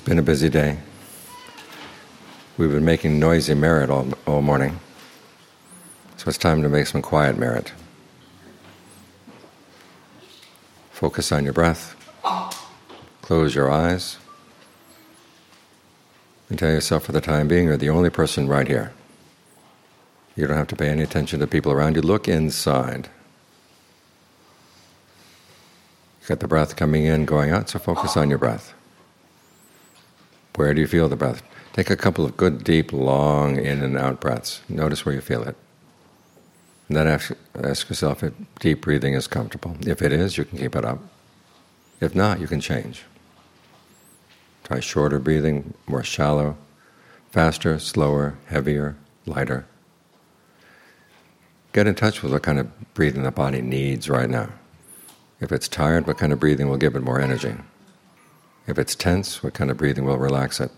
been a busy day. We've been making noisy merit all morning, so it's time to make some quiet merit. Focus on your breath. Close your eyes and tell yourself for the time being you're the only person right here. You don't have to pay any attention to people around you. Look inside. You got the breath coming in, going out, so focus on your breath. Where do you feel the breath? Take a couple of good, deep, long in and out breaths. Notice where you feel it. And then ask yourself if deep breathing is comfortable. If it is, you can keep it up. If not, you can change. Try shorter breathing, more shallow, faster, slower, heavier, lighter. Get in touch with what kind of breathing the body needs right now. If it's tired, what kind of breathing will give it more energy? If it's tense, what kind of breathing will relax it?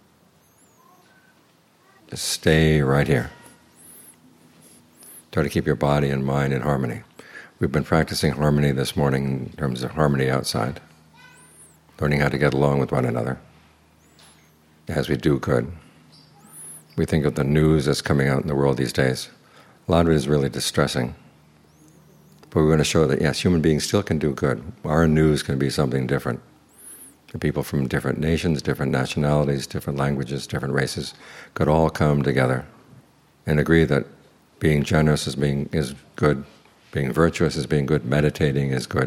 Just stay right here. Try to keep your body and mind in harmony. We've been practicing harmony this morning in terms of harmony outside, learning how to get along with one another as we do good. We think of the news that's coming out in the world these days. A lot of it is really distressing. But we're going to show that, yes, human beings still can do good. Our news can be something different. The people from different nations, different nationalities, different languages, different races could all come together and agree that being generous is good, being virtuous is being good, meditating is good.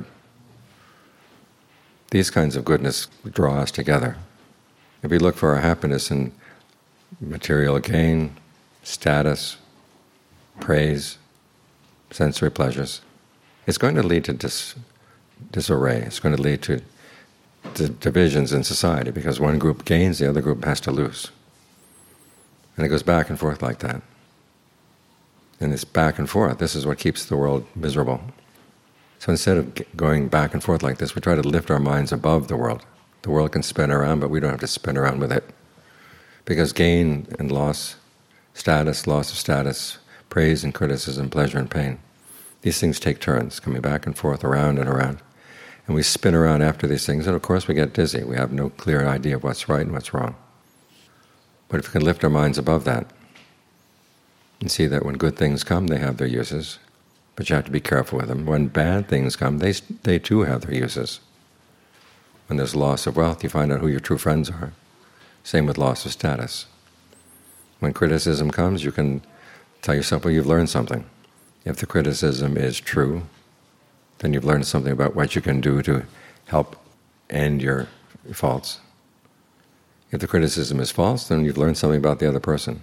These kinds of goodness draw us together. If we look for our happiness in material gain, status, praise, sensory pleasures, it's going to lead to disarray. It's going to lead to divisions in society, because one group gains, the other group has to lose. And it goes back and forth like that. And this back and forth, this is what keeps the world miserable. So instead of going back and forth like this, we try to lift our minds above the world. The world can spin around, but we don't have to spin around with it. Because gain and loss of status, praise and criticism, pleasure and pain, these things take turns, coming back and forth, around and around. And we spin around after these things, and of course we get dizzy. We have no clear idea of what's right and what's wrong. But if we can lift our minds above that and see that when good things come, they have their uses, but you have to be careful with them. When bad things come, they too have their uses. When there's loss of wealth, you find out who your true friends are. Same with loss of status. When criticism comes, you can tell yourself, well, you've learned something. If the criticism is true, then you've learned something about what you can do to help end your faults. If the criticism is false, then you've learned something about the other person.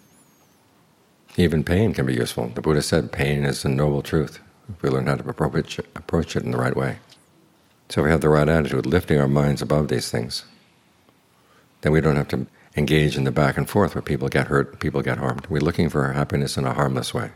Even pain can be useful. The Buddha said pain is a noble truth if we learn how to approach it in the right way. So if we have the right attitude, lifting our minds above these things, then we don't have to engage in the back and forth where people get hurt, people get harmed. We're looking for our happiness in a harmless way.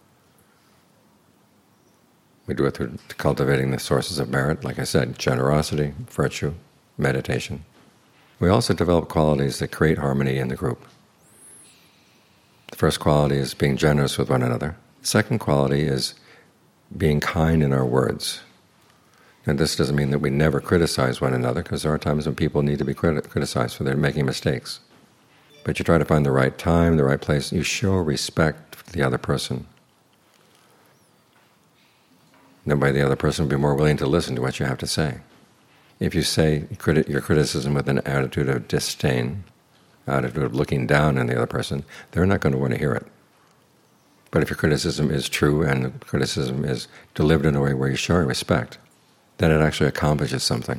We do it through cultivating the sources of merit, like I said, generosity, virtue, meditation. We also develop qualities that create harmony in the group. The first quality is being generous with one another. The second quality is being kind in our words. And this doesn't mean that we never criticize one another, because there are times when people need to be criticized for their making mistakes. But you try to find the right time, the right place. You show respect for the other person. Then by the other person will be more willing to listen to what you have to say. If you say your criticism with an attitude of disdain, attitude of looking down on the other person, they're not going to want to hear it. But if your criticism is true and the criticism is delivered in a way where you show respect, then it actually accomplishes something.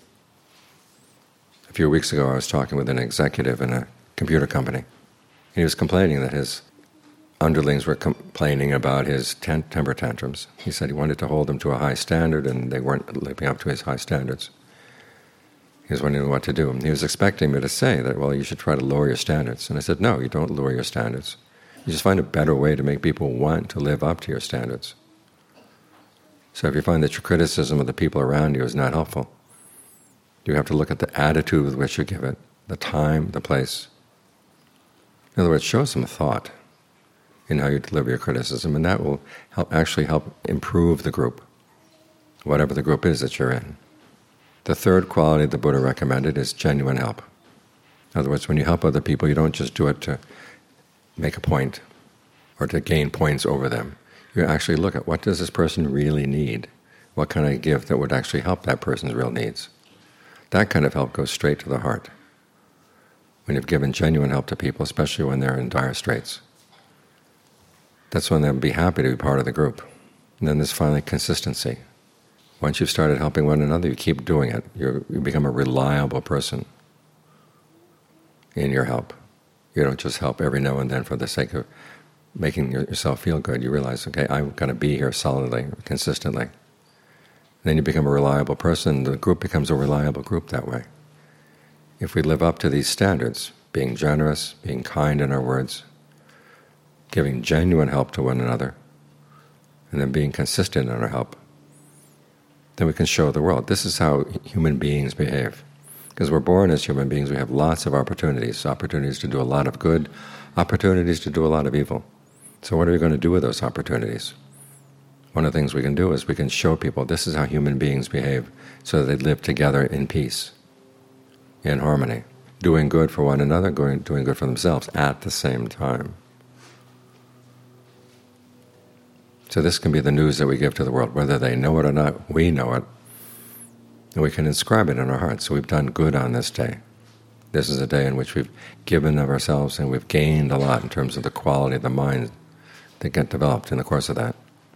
A few weeks ago I was talking with an executive in a computer company. He was complaining that his underlings were complaining about his temper tantrums. He said he wanted to hold them to a high standard and they weren't living up to his high standards. He was wondering what to do. He was expecting me to say that, well, you should try to lower your standards. And I said, no, you don't lower your standards. You just find a better way to make people want to live up to your standards. So if you find that your criticism of the people around you is not helpful, you have to look at the attitude with which you give it, the time, the place. In other words, show some thought in how you deliver your criticism, and that will actually help improve the group, whatever the group is that you're in. The third quality the Buddha recommended is genuine help. In other words, when you help other people, you don't just do it to make a point or to gain points over them. You actually look at, what does this person really need? What kind of gift that would actually help that person's real needs? That kind of help goes straight to the heart. When you've given genuine help to people, especially when they're in dire straits, that's when they'll be happy to be part of the group. And then there's finally consistency. Once you've started helping one another, you keep doing it. You become a reliable person in your help. You don't just help every now and then for the sake of making yourself feel good. You realize, okay, I'm going to be here solidly, consistently. Then you become a reliable person. The group becomes a reliable group that way. If we live up to these standards, being generous, being kind in our words, giving genuine help to one another, and then being consistent in our help, then we can show the world this is how human beings behave. Because we're born as human beings, we have lots of opportunities to do a lot of good, opportunities to do a lot of evil. So what are we going to do with those opportunities? One of the things we can do is we can show people this is how human beings behave, so that they live together in peace, in harmony, doing good for one another, doing good for themselves at the same time. So this can be the news that we give to the world. Whether they know it or not, we know it, and we can inscribe it in our hearts. So we've done good on this day. This is a day in which we've given of ourselves, and we've gained a lot in terms of the quality of the mind that get developed in the course of that.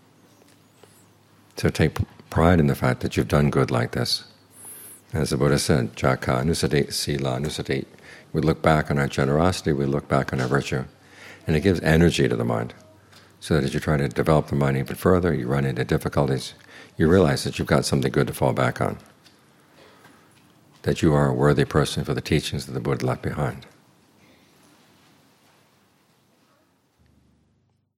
So take pride in the fact that you've done good like this. As the Buddha said, Jaka anusati, sila anusati. We look back on our generosity, we look back on our virtue, and it gives energy to the mind. So that as you try to develop the mind even further, you run into difficulties, you realize that you've got something good to fall back on, that you are a worthy person for the teachings that the Buddha left behind.